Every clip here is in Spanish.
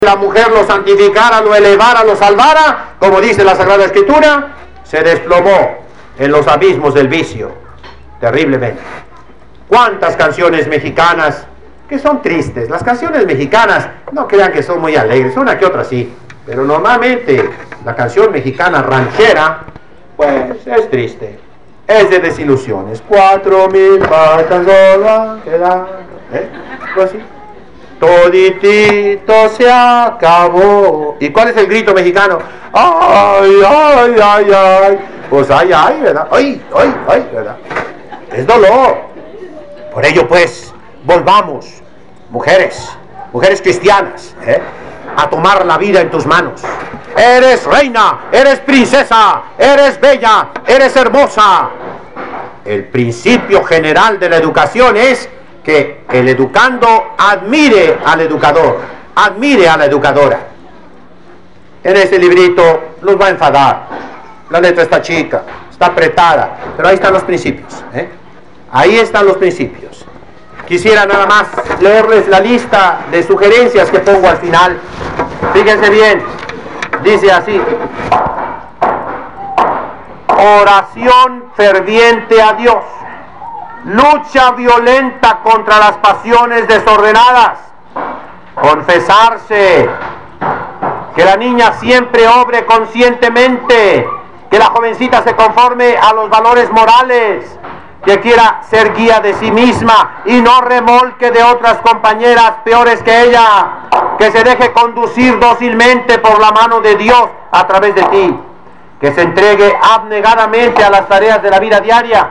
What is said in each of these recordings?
la mujer lo santificara, lo elevara, lo salvara, como dice la Sagrada Escritura, se desplomó en los abismos del vicio, terriblemente. ¿Cuántas canciones mexicanas que son tristes? Las canciones mexicanas, no crean que son muy alegres, una que otra sí, pero normalmente la canción mexicana ranchera, pues es triste, es de desilusiones. 4,000 faltan solo quedan, pues así. Toditito se acabó. ¿Y cuál es el grito mexicano? ¡Ay, ay, ay, ay! Pues ay, ay, ¿verdad? ¡Ay, ay, ay! ¿Verdad? Es dolor. Por ello, pues, volvamos, mujeres cristianas, a tomar la vida en tus manos. Eres reina, eres princesa, eres bella, eres hermosa. El principio general de la educación es que el educando admire al educador, admire a la educadora. En ese librito los va a enfadar, la letra está chica, está apretada, pero ahí están los principios, ahí están los principios. Quisiera nada más leerles la lista de sugerencias que pongo al final. Fíjense bien, dice así: oración ferviente a Dios, lucha violenta contra las pasiones desordenadas, confesarse, que la niña siempre obre conscientemente, que la jovencita se conforme a los valores morales, que quiera ser guía de sí misma y no remolque de otras compañeras peores que ella, que se deje conducir dócilmente por la mano de Dios a través de ti, que se entregue abnegadamente a las tareas de la vida diaria.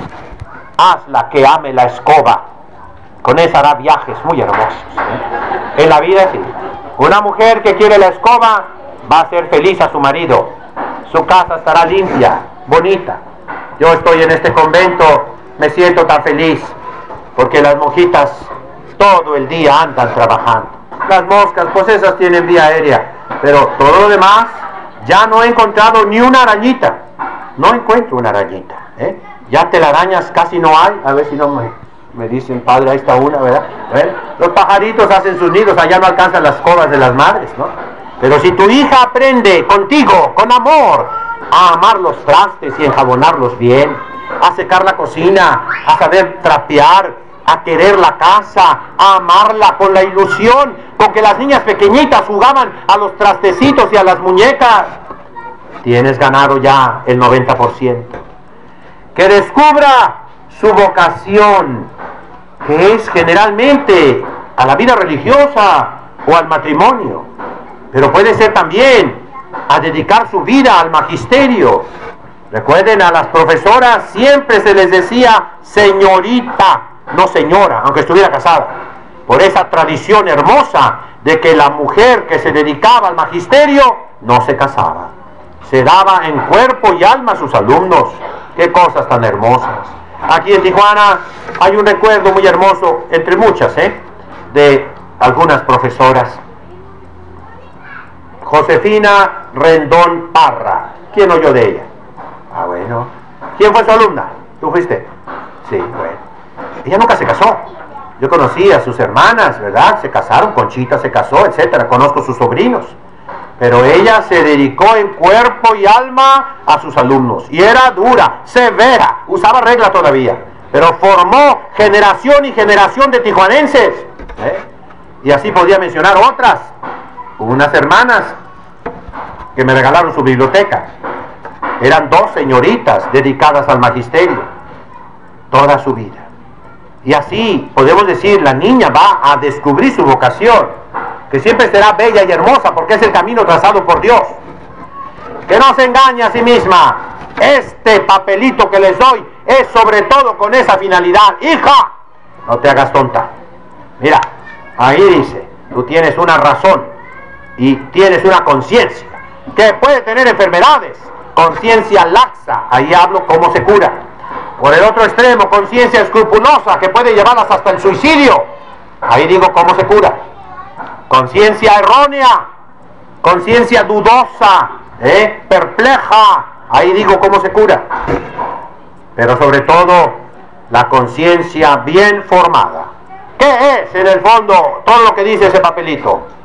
Hazla que ame la escoba, con esa hará viajes muy hermosos, En la vida sí. Una mujer que quiere la escoba va a hacer feliz a su marido, su casa estará limpia, bonita. Yo estoy en este convento, me siento tan feliz, porque las monjitas todo el día andan trabajando. Las moscas, pues esas tienen vía aérea, pero todo lo demás, ya no he encontrado ni una arañita, no encuentro una arañita, Ya telarañas casi no hay. A ver si no me dicen, padre, ahí está una, ¿verdad? Los pajaritos hacen sus nidos, allá no alcanzan las covas de las madres, ¿no? Pero si tu hija aprende contigo, con amor, a amar los trastes y enjabonarlos bien, a secar la cocina, a saber trapear, a querer la casa, a amarla con la ilusión con que las niñas pequeñitas jugaban a los trastecitos y a las muñecas, tienes ganado ya el 90%. Que descubra su vocación, que es generalmente a la vida religiosa o al matrimonio, pero puede ser también a dedicar su vida al magisterio. Recuerden, a las profesoras siempre se les decía señorita, no señora, aunque estuviera casada, por esa tradición hermosa de que la mujer que se dedicaba al magisterio no se casaba, se daba en cuerpo y alma a sus alumnos. ¡Qué cosas tan hermosas! Aquí en Tijuana hay un recuerdo muy hermoso, entre muchas, de algunas profesoras. Josefina Rendón Parra. ¿Quién oyó de ella? Ah, bueno. ¿Quién fue su alumna? ¿Tú fuiste? Sí, bueno. Ella nunca se casó. Yo conocí a sus hermanas, ¿verdad? Se casaron, Conchita se casó, etcétera. Conozco sus sobrinos. Pero ella se dedicó en cuerpo y alma a sus alumnos. Y era dura, severa, usaba regla todavía. Pero formó generación y generación de tijuanenses. Y así podía mencionar otras. Unas hermanas que me regalaron su biblioteca. Eran 2 señoritas dedicadas al magisterio toda su vida. Y así podemos decir, la niña va a descubrir su vocación, que siempre será bella y hermosa porque es el camino trazado por Dios. Que no se engañe a sí misma. Este papelito que les doy es sobre todo con esa finalidad. Hija, no te hagas tonta. Mira, ahí dice, tú tienes una razón y tienes una conciencia que puede tener enfermedades, conciencia laxa, ahí hablo cómo se cura. Por el otro extremo, conciencia escrupulosa que puede llevarlas hasta el suicidio, ahí digo cómo se cura. Conciencia errónea, conciencia dudosa, perpleja, ahí digo cómo se cura. Pero sobre todo, la conciencia bien formada. ¿Qué es en el fondo todo lo que dice ese papelito?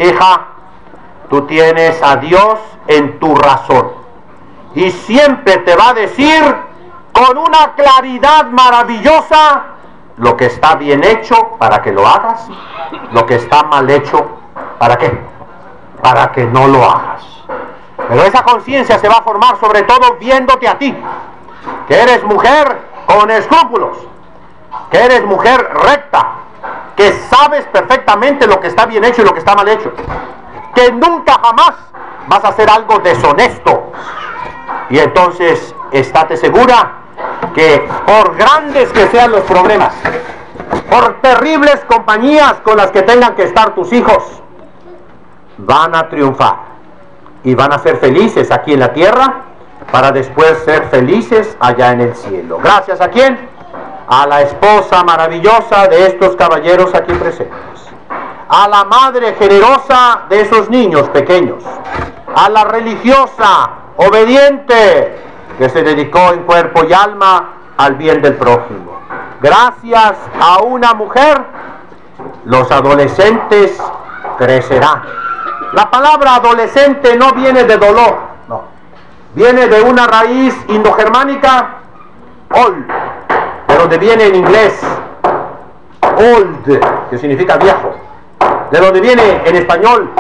hija, tú tienes a Dios en tu razón y siempre te va a decir con una claridad maravillosa lo que está bien hecho para que lo hagas, lo que está mal hecho, ¿para qué? Para que no lo hagas. Pero esa conciencia se va a formar sobre todo viéndote a ti, que eres mujer con escrúpulos, que eres mujer recta, que sabes perfectamente lo que está bien hecho y lo que está mal hecho, que nunca jamás vas a hacer algo deshonesto. Y entonces estate segura que por grandes que sean los problemas, por terribles compañías con las que tengan que estar tus hijos, van a triunfar y van a ser felices aquí en la tierra para después ser felices allá en el cielo. ¿Gracias a quién? A la esposa maravillosa de estos caballeros aquí presentes, a la madre generosa de esos niños pequeños, a la religiosa obediente que se dedicó en cuerpo y alma al bien del prójimo. Gracias a una mujer, los adolescentes crecerán. La palabra adolescente no viene de dolor, no, viene de una raíz indogermánica, old, de donde viene en inglés old, que significa viejo, de donde viene en español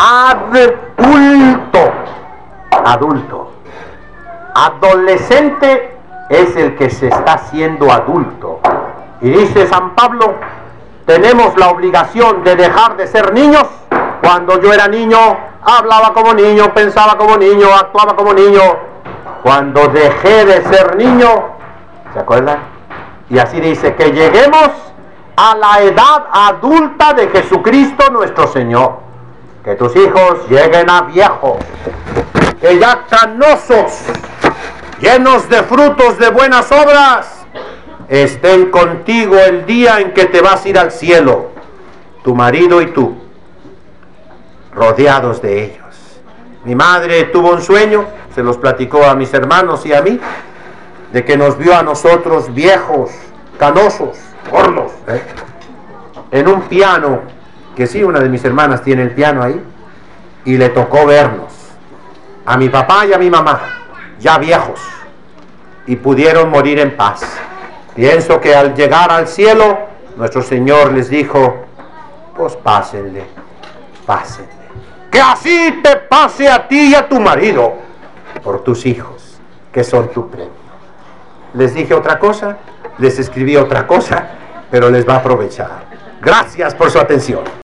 adulto, adulto. Adolescente es el que se está haciendo adulto. Y dice San Pablo, tenemos la obligación de dejar de ser niños. Cuando yo era niño, hablaba como niño, pensaba como niño, actuaba como niño. Cuando dejé de ser niño, ¿se acuerdan? Y así dice, que lleguemos a la edad adulta de Jesucristo nuestro Señor. Que tus hijos lleguen a viejos, que ya canosos, llenos de frutos de buenas obras, estén contigo el día en que te vas a ir al cielo, tu marido y tú, rodeados de ellos. Mi madre tuvo un sueño, se los platicó a mis hermanos y a mí, de que nos vio a nosotros viejos, canosos, gordos, en un piano, que sí, una de mis hermanas tiene el piano ahí, y le tocó vernos, a mi papá y a mi mamá, ya viejos, y pudieron morir en paz. Pienso que al llegar al cielo, nuestro Señor les dijo, pues pásenle, pásenle. Que así te pase a ti y a tu marido, por tus hijos, que son tu premio. Les dije otra cosa, les escribí otra cosa, pero les va a aprovechar. Gracias por su atención.